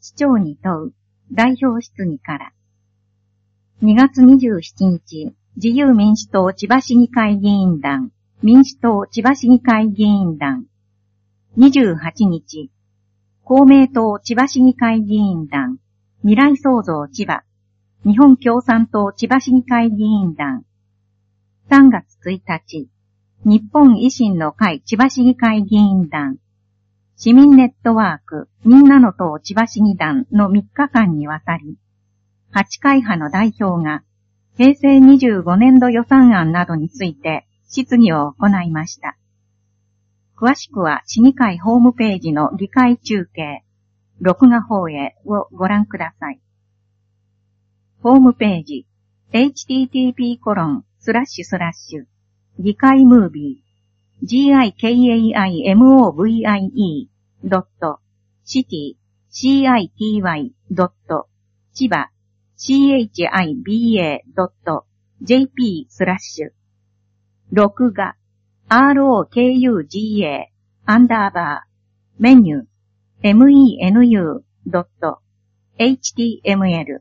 市長に問う代表質疑から。2月27日、自由民主党千葉市議会議員団、民主党千葉市議会議員団。28日、公明党千葉市議会議員団、未来創造千葉、日本共産党千葉市議会議員団。3月1日、日本維新の会千葉市議会議員団、市民ネットワークみんなの党千葉市議団の3日間にわたり、8会派の代表が平成25年度予算案などについて質疑を行いました。詳しくは市議会ホームページの議会中継、録画放映をご覧ください。ホームページ、http:// 議会ムービー、gikaimovi.city.chiba chiba.jp/ 録画 ROKUGAメニュー menu.html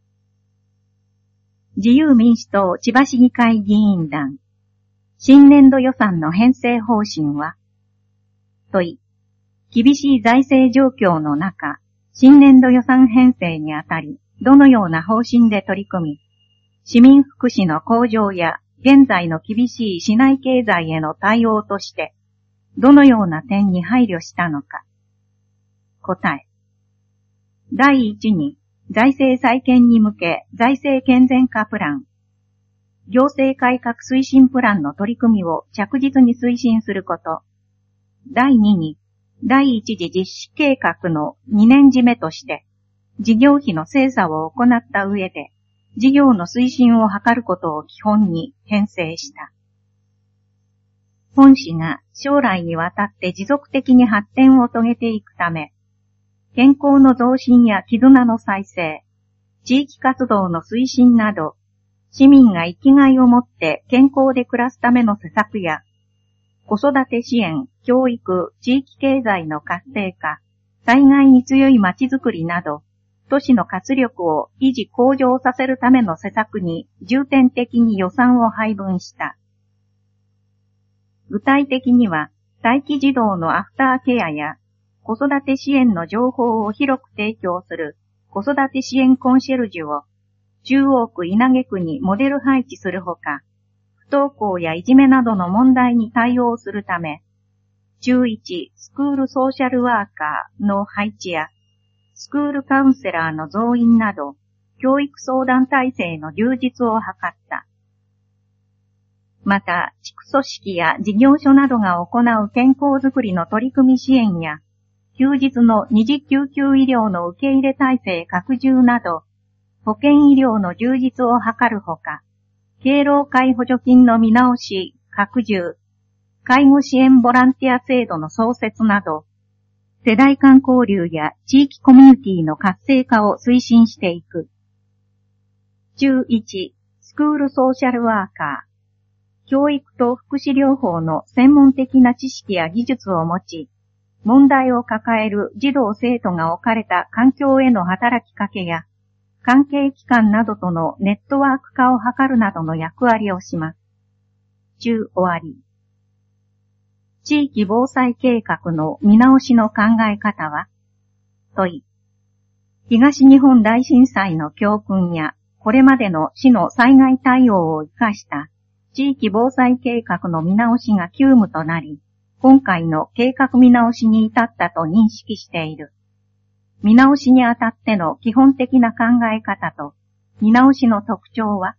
自由民主党千葉市議会議員団新年度予算の編成方針は問い、厳しい財政状況の中、新年度予算編成にあたり、どのような方針で取り組み、市民福祉の向上や現在の厳しい市内経済への対応として、どのような点に配慮したのか。答え。第一に、財政再建に向け財政健全化プラン、行政改革推進プランの取り組みを着実に推進すること。第二に、第一次実施計画の2年締めとして、事業費の精査を行った上で、事業の推進を図ることを基本に編成した。本市が将来にわたって持続的に発展を遂げていくため、健康の増進や絆の再生、地域活動の推進など、市民が生きがいを持って健康で暮らすための施策や、子育て支援、教育、地域経済の活性化、災害に強いまちづくりなど、都市の活力を維持向上させるための施策に重点的に予算を配分した。具体的には、待機児童のアフターケアや、子育て支援の情報を広く提供する子育て支援コンシェルジュを中央区稲毛区にモデル配置するほか、不登校やいじめなどの問題に対応するため、中1スクールソーシャルワーカーの配置や、スクールカウンセラーの増員など、教育相談体制の充実を図った。また、地区組織や事業所などが行う健康づくりの取り組み支援や、休日の二次救急医療の受け入れ体制拡充など、保健医療の充実を図るほか、敬老会補助金の見直し、拡充、介護支援ボランティア制度の創設など、世代間交流や地域コミュニティの活性化を推進していく。中1、スクールソーシャルワーカー。教育と福祉療法の専門的な知識や技術を持ち、問題を抱える児童生徒が置かれた環境への働きかけや、関係機関などとのネットワーク化を図るなどの役割をします。中終わり。地域防災計画の見直しの考え方は、問い。東日本大震災の教訓や、これまでの市の災害対応を生かした地域防災計画の見直しが急務となり、今回の計画見直しに至ったと認識している。見直しにあたっての基本的な考え方と、見直しの特徴は？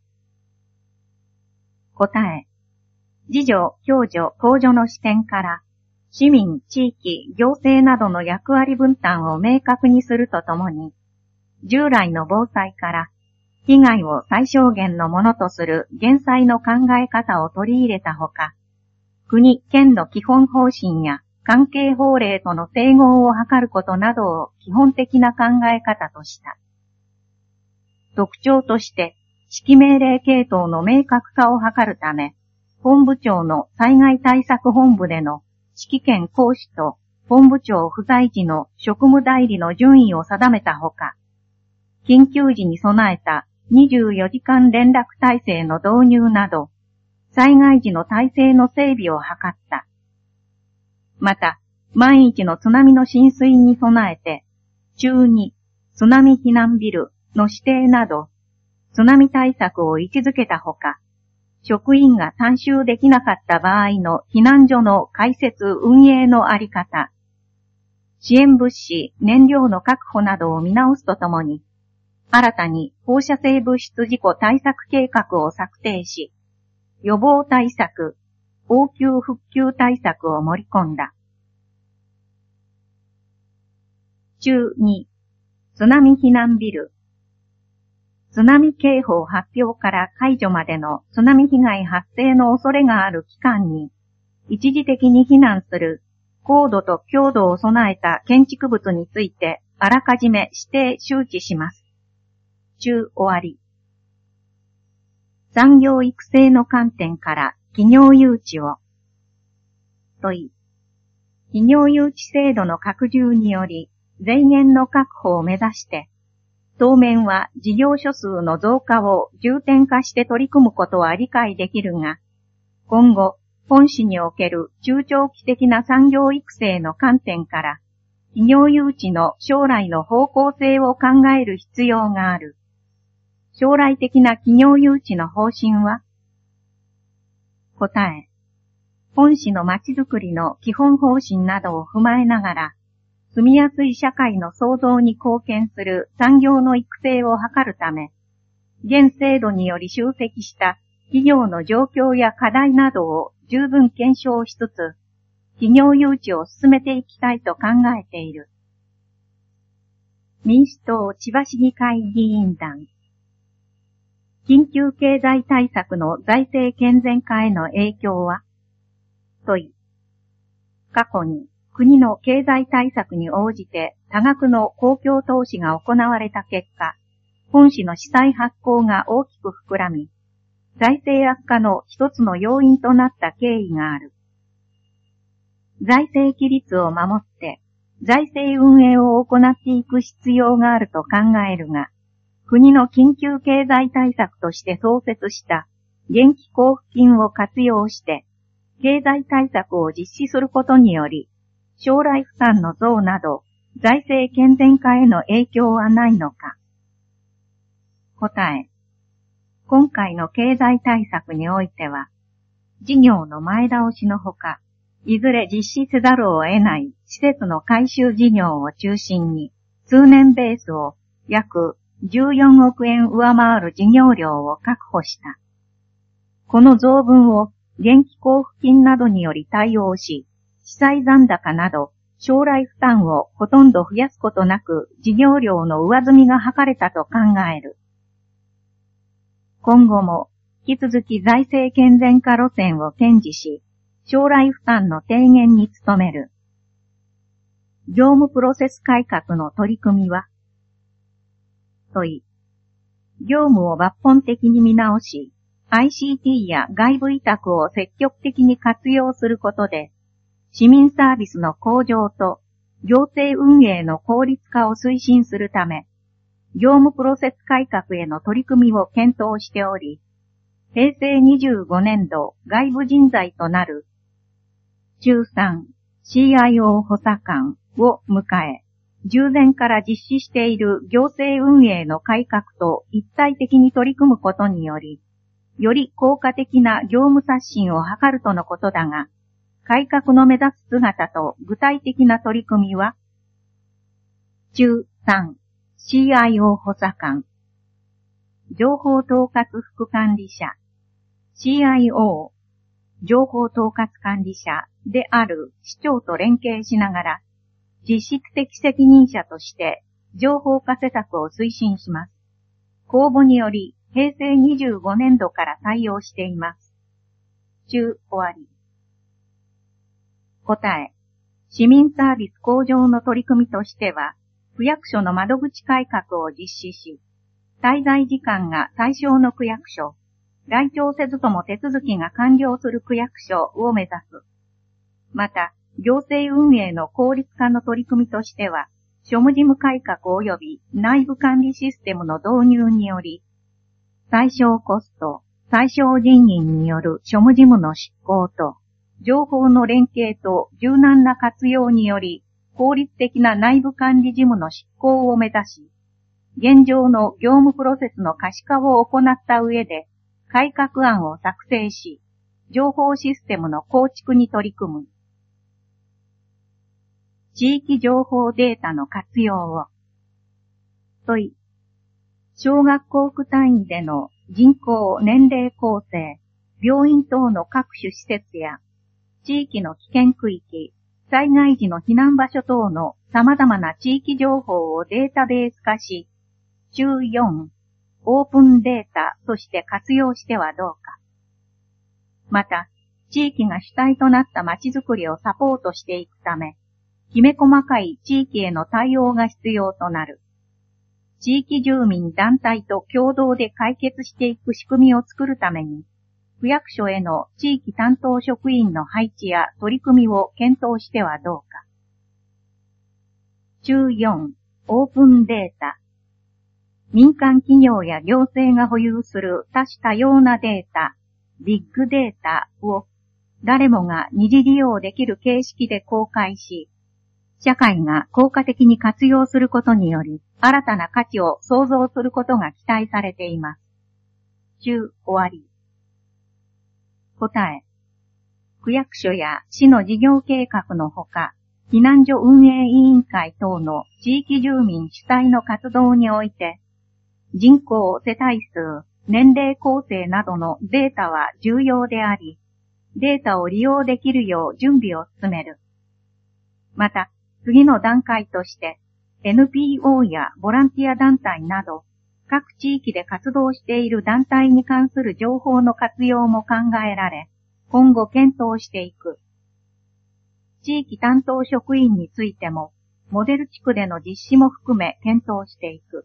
答え。自助、共助、公助の視点から、市民、地域、行政などの役割分担を明確にするとともに、従来の防災から、被害を最小限のものとする減災の考え方を取り入れたほか、国、県の基本方針や関係法令との整合を図ることなどを基本的な考え方とした。特徴として、指揮命令系統の明確化を図るため、本部長の災害対策本部での指揮権行使と本部長不在時の職務代理の順位を定めたほか、緊急時に備えた24時間連絡体制の導入など、災害時の体制の整備を図った。また、万一の津波の浸水に備えて、中2津波避難ビルの指定など、津波対策を位置づけたほか、職員が参集できなかった場合の避難所の開設運営のあり方、支援物資、燃料の確保などを見直すとともに、新たに放射性物質事故対策計画を策定し、予防対策、応急復旧対策を盛り込んだ。中2、津波避難ビル。津波警報発表から解除までの津波被害発生の恐れがある期間に、一時的に避難する高度と強度を備えた建築物について、あらかじめ指定周知します。中終わり。産業育成の観点から企業誘致を。問い。企業誘致制度の拡充により、財源の確保を目指して、当面は事業所数の増加を重点化して取り組むことは理解できるが、今後、本市における中長期的な産業育成の観点から、企業誘致の将来の方向性を考える必要がある。将来的な企業誘致の方針は？答え。本市のまちづくりの基本方針などを踏まえながら、住みやすい社会の創造に貢献する産業の育成を図るため、現制度により集積した企業の状況や課題などを十分検証しつつ、企業誘致を進めていきたいと考えている。民主党千葉市議会議員団。緊急経済対策の財政健全化への影響は？問い。過去に国の経済対策に応じて多額の公共投資が行われた結果、本市の資産発行が大きく膨らみ、財政悪化の一つの要因となった経緯がある。財政規律を守って、財政運営を行っていく必要があると考えるが、国の緊急経済対策として創設した現金交付金を活用して、経済対策を実施することにより、将来負担の増など、財政健全化への影響はないのか。答え。今回の経済対策においては、事業の前倒しのほか、いずれ実施せざるを得ない施設の改修事業を中心に、通年ベースを約14億円上回る事業量を確保した。この増分を現金交付金などにより対応し、資産残高など将来負担をほとんど増やすことなく事業量の上積みが図れたと考える。今後も引き続き財政健全化路線を堅持し、将来負担の低減に努める。業務プロセス改革の取り組みは？問い。業務を抜本的に見直し、ICT や外部委託を積極的に活用することで、市民サービスの向上と行政運営の効率化を推進するため、業務プロセス改革への取り組みを検討しており、平成25年度外部人材となる中3 CIO 補佐官を迎え、従前から実施している行政運営の改革と一体的に取り組むことにより、より効果的な業務刷新を図るとのことだが、改革の目指す姿と具体的な取り組みは、中3 CIO 補佐官、情報統括副管理者、CIO、情報統括管理者である市長と連携しながら、実質的責任者として情報化施策を推進します。公募により平成25年度から採用しています。中終わり。答え。市民サービス向上の取り組みとしては、区役所の窓口改革を実施し、滞在時間が最小の区役所、来庁せずとも手続きが完了する区役所を目指す。また、 行政運営の効率化の取り組みとしては、庶務事務改革及び内部管理システムの導入により、最小コスト、最小人員による庶務事務の執行と、情報の連携と柔軟な活用により、効率的な内部管理事務の執行を目指し、現状の業務プロセスの可視化を行った上で、改革案を作成し、情報システムの構築に取り組む。地域情報データの活用を。問い。小学校区単位での人口年齢構成、病院等の各種施設や、地域の危険区域、災害時の避難場所等の様々な地域情報をデータベース化し、中4、オープンデータとして活用してはどうか。また、地域が主体となったまちづくりをサポートしていくため、きめ細かい地域への対応が必要となる。地域住民団体と共同で解決していく仕組みを作るために、区役所への地域担当職員の配置や取り組みを検討してはどうか。中4、オープンデータ。民間企業や行政が保有する多種多様なデータ、ビッグデータを誰もが二次利用できる形式で公開し、社会が効果的に活用することにより、新たな価値を創造することが期待されています。終わり。答え。区役所や市の事業計画のほか、避難所運営委員会等の地域住民主体の活動において、人口、世帯数、年齢構成などのデータは重要であり、データを利用できるよう準備を進める。また、次の段階として、NPO やボランティア団体など、各地域で活動している団体に関する情報の活用も考えられ、今後検討していく。地域担当職員についても、モデル地区での実施も含め検討していく。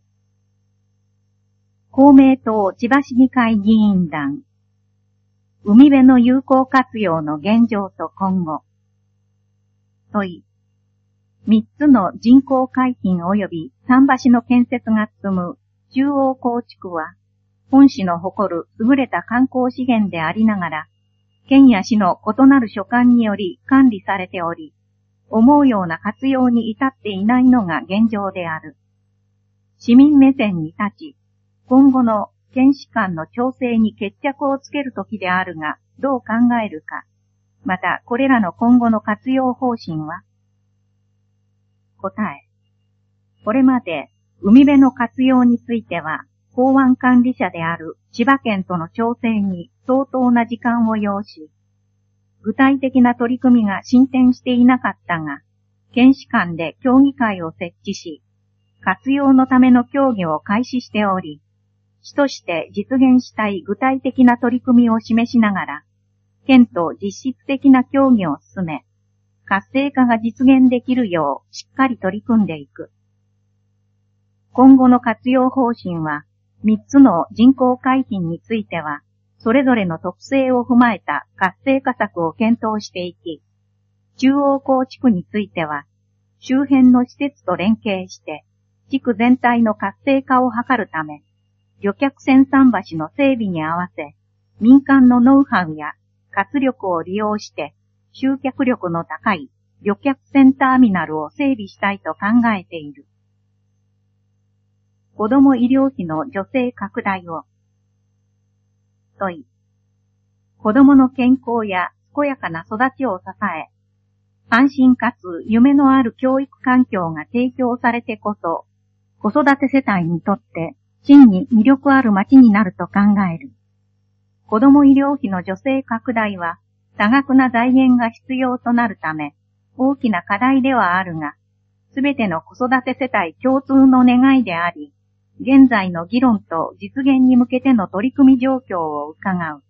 公明党千葉市議会議員団。海辺の有効活用の現状と今後。問い。3つの人工海浜及び桟橋の建設が進む中央高地区は、本市の誇る優れた観光資源でありながら、県や市の異なる所管により管理されており、思うような活用に至っていないのが現状である。市民目線に立ち、今後の県市間の調整に決着をつけるときであるが、どう考えるか。また、これらの今後の活用方針は？答え。これまで、海辺の活用については、港湾管理者である千葉県との調整に相当な時間を要し、具体的な取り組みが進展していなかったが、県市間で協議会を設置し、活用のための協議を開始しており、市として実現したい具体的な取り組みを示しながら、県と実質的な協議を進め、活性化が実現できるようしっかり取り組んでいく。今後の活用方針は、3つの人工海浜については、それぞれの特性を踏まえた活性化策を検討していき、中央高地区については、周辺の施設と連携して、地区全体の活性化を図るため、旅客船桟橋の整備に合わせ、民間のノウハウや活力を利用して、集客力の高い旅客船ターミナルを整備したいと考えている。子ども医療費の助成拡大を。問い。子どもの健康や健やかな育ちを支え、安心かつ夢のある教育環境が提供されてこそ、子育て世帯にとって真に魅力ある町になると考える。子ども医療費の助成拡大は多額な財源が必要となるため、大きな課題ではあるが、すべての子育て世帯共通の願いであり、現在の議論と実現に向けての取り組み状況を伺う。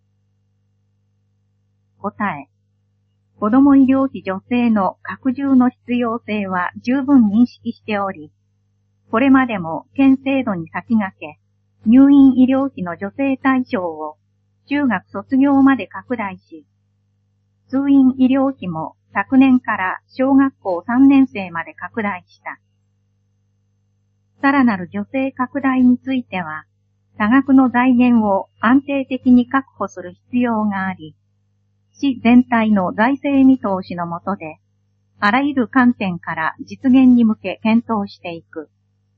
答え。子ども医療費助成の拡充の必要性は十分認識しており、これまでも県制度に先駆け、入院医療費の助成対象を中学卒業まで拡大し、通院医療費も昨年から小学校3年生まで拡大した。さらなる助成拡大については、多額の財源を安定的に確保する必要があり、市全体の財政見通しの下で、あらゆる観点から実現に向け検討していく。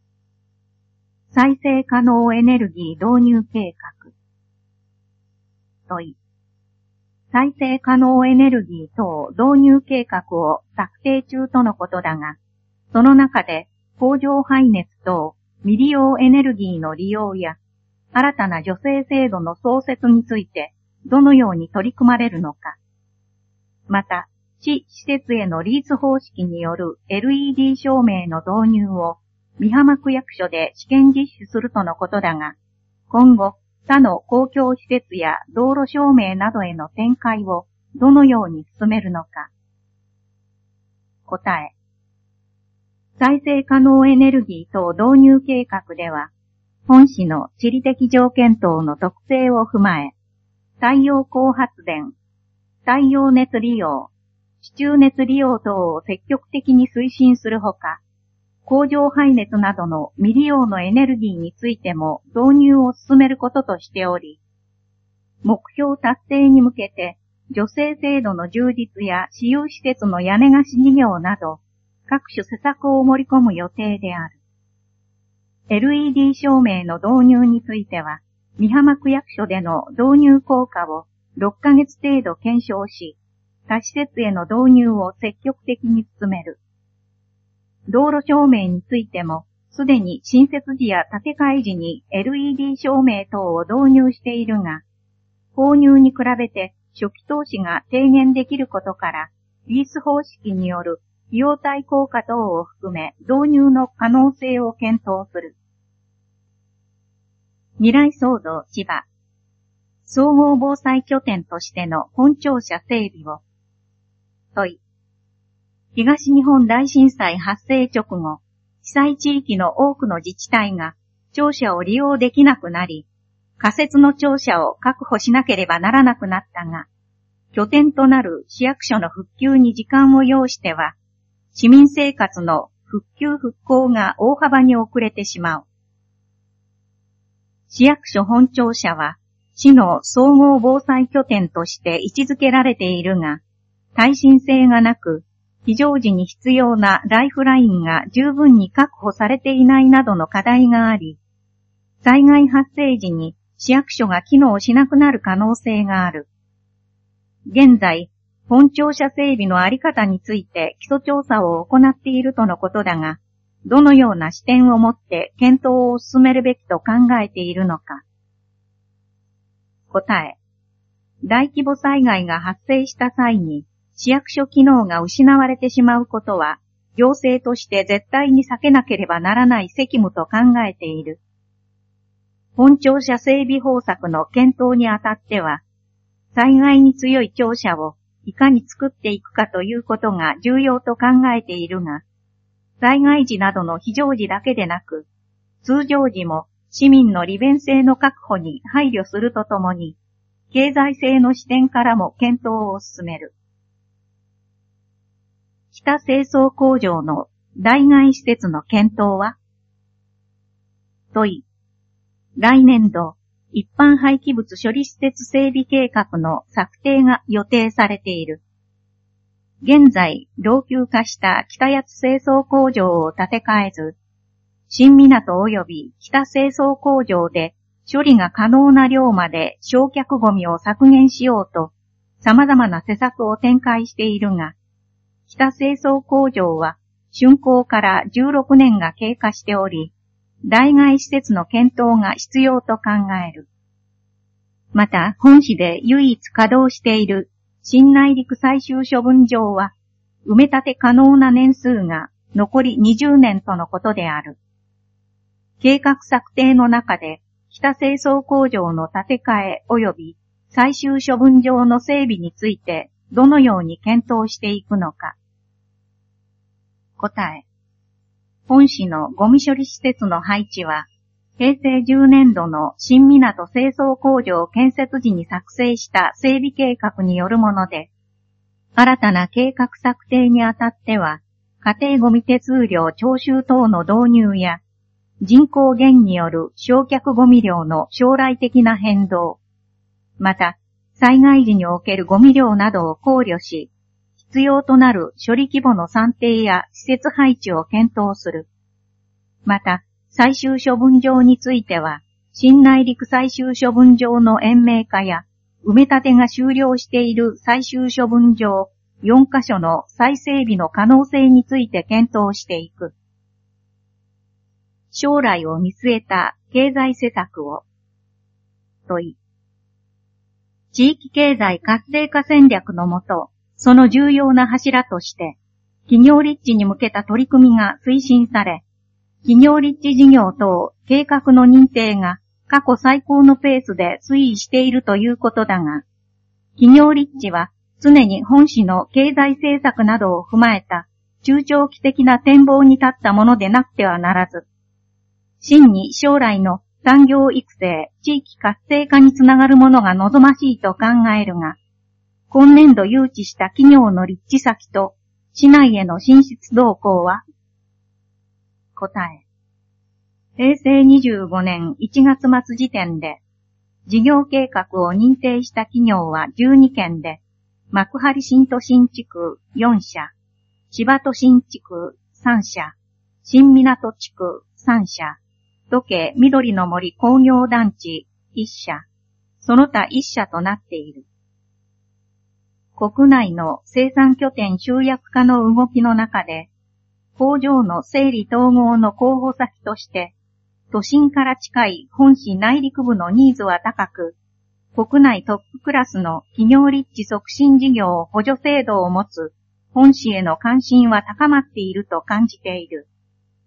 再生可能エネルギー導入計画。問い。再生可能エネルギー等導入計画を策定中とのことだが、その中で工場排熱等未利用エネルギーの利用や新たな助成制度の創設についてどのように取り組まれるのか。また、市施設へのリース方式による LED 照明の導入を美浜区役所で試験実施するとのことだが、今後、他の公共施設や道路照明などへの展開をどのように進めるのか。答え。再生可能エネルギー等導入計画では、本市の地理的条件等の特性を踏まえ、太陽光発電、太陽熱利用、地中熱利用等を積極的に推進するほか、工場排熱などの未利用のエネルギーについても導入を進めることとしており、目標達成に向けて助成制度の充実や私有施設の屋根貸し事業など各種施策を盛り込む予定である。LED 照明の導入については、美浜区役所での導入効果を6ヶ月程度検証し、他施設への導入を積極的に進める。道路照明についても、すでに新設時や建て替え時に LED 照明等を導入しているが、購入に比べて初期投資が低減できることから、リース方式による費用対効果等を含め導入の可能性を検討する。未来創造千葉。総合防災拠点としての本庁舎整備を。問い。東日本大震災発生直後、被災地域の多くの自治体が庁舎を利用できなくなり、仮設の庁舎を確保しなければならなくなったが、拠点となる市役所の復旧に時間を要しては、市民生活の復旧復興が大幅に遅れてしまう。市役所本庁舎は、市の総合防災拠点として位置づけられているが、耐震性がなく、非常時に必要なライフラインが十分に確保されていないなどの課題があり、災害発生時に市役所が機能しなくなる可能性がある。現在、本庁舎整備のあり方について基礎調査を行っているとのことだが、どのような視点を持って検討を進めるべきと考えているのか。答え。大規模災害が発生した際に、市役所機能が失われてしまうことは、行政として絶対に避けなければならない責務と考えている。本庁舎整備方策の検討にあたっては、災害に強い庁舎をいかに作っていくかということが重要と考えているが、災害時などの非常時だけでなく、通常時も市民の利便性の確保に配慮するとともに、経済性の視点からも検討を進める。北清掃工場の代替施設の検討は？問い。来年度、一般廃棄物処理施設整備計画の策定が予定されている。現在、老朽化した北八津清掃工場を建て替えず、新港及び北清掃工場で処理が可能な量まで焼却ゴミを削減しようと、様々な施策を展開しているが、北清掃工場は竣工から16年が経過しており、代替施設の検討が必要と考える。また、本市で唯一稼働している新内陸最終処分場は、埋め立て可能な年数が残り20年とのことである。計画策定の中で、北清掃工場の建て替え及び最終処分場の整備について、どのように検討していくのか。答え。本市のゴミ処理施設の配置は、平成10年度の新港清掃工場建設時に作成した整備計画によるもので、 新たな計画策定にあたっては、家庭ゴミ手数料徴収等の導入や、人口減による焼却ゴミ量の将来的な変動、また、災害時におけるゴミ量などを考慮し、必要となる処理規模の算定や施設配置を検討する。また、最終処分場については、新内陸最終処分場の延命化や、埋め立てが終了している最終処分場4カ所の再整備の可能性について検討していく。将来を見据えた経済施策を。問い。地域経済活性化戦略のもと、その重要な柱として、企業立地に向けた取り組みが推進され、企業立地事業等計画の認定が過去最高のペースで推移しているということだが、企業立地は常に本市の経済政策などを踏まえた中長期的な展望に立ったものでなくてはならず、真に将来の産業育成、地域活性化につながるものが望ましいと考えるが、今年度誘致した企業の立地先と市内への進出動向は？答え。平成25年1月末時点で、事業計画を認定した企業は12件で、幕張新都心地区4社、千葉都心地区3社、新港地区3社、土家緑の森工業団地1社、その他1社となっている。国内の生産拠点集約化の動きの中で、工場の整理統合の候補先として、都心から近い本市内陸部のニーズは高く、国内トップクラスの企業立地促進事業補助制度を持つ本市への関心は高まっていると感じている。